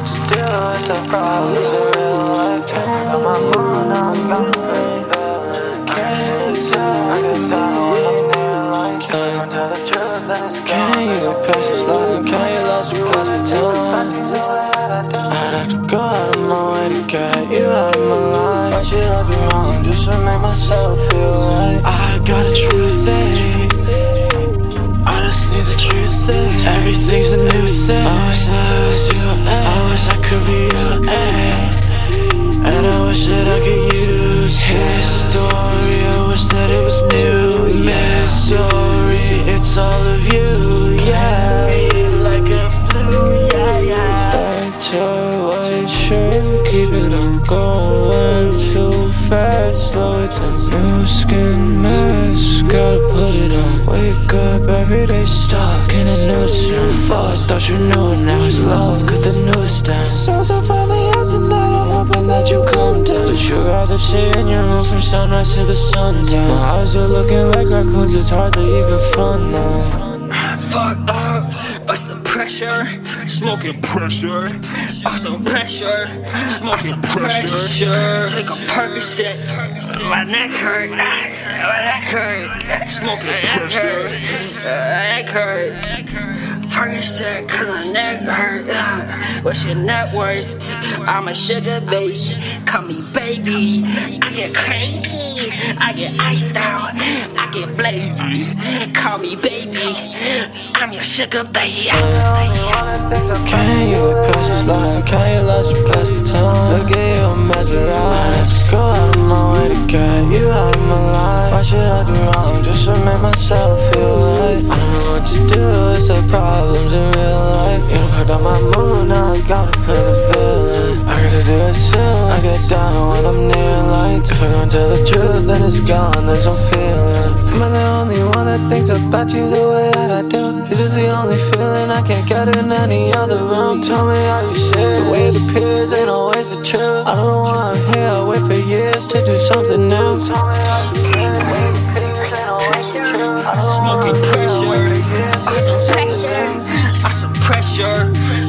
what to do, it's a problem in real life. Can't on my mood, now I'm gone pretty feeling. Can't I get down when I'm near like. Can't tell the truth, then it's gone. Can you get past this line? Can you lost your past the time? I'd have to go out of my way to get you out of my life. Why should I be wrong just to make myself feel right? I got a true thing, I just need the truth thing. Everything's a new thing. I wish I was you, I wish I could be you, and I wish that I could use his story. I wish that it was new. Misery, it's all of you, yeah. Like a flu, yeah, yeah. Situation, keep it on going too fast. Slow it to new skin mess, gotta put it on. Wake up every day stuck in a new sin. Fuck, thought you knew, now it's love, cut the news down. Stars are finally out tonight, I'm hoping that you come down. But you'd rather stay in your room from sunrise to the sundown. My eyes are looking like raccoons, it's hardly even fun now. Fuck up, some pressure, smoking pressure, some pressure, smoking pressure. Take a Percocet, my neck hurt, smoking pressure, neck hurt. Percocet, cause my neck hurt. What's your net worth? I'm a sugar baby, call me baby. I get crazy, I get iced out, I get blazy. Call me baby, I'm your sugar baby. Can you get past this line? Can you lost your past time? Look at you, I'm mesmerized. I'd have to go out of my way to get you out of my life. Why should I do wrong just to make myself feel right? I don't know what to do, it's like problems in real life. You done fucked up my mood, now I gotta play the feeling. I gotta do it soon, I get down when I'm near light. If I don't tell the truth, then it's gone, there's no feeling. Am I the only one that thinks about you the way that I do? Is this the only feeling I can't get in any other room? Tell me how you see it, the way it appears ain't always the truth. I don't know why I'm here, I wait for years to do something new. Tell me how you see it, the way it appears ain't always the truth. Smoking pressure, some pressure, some pressure,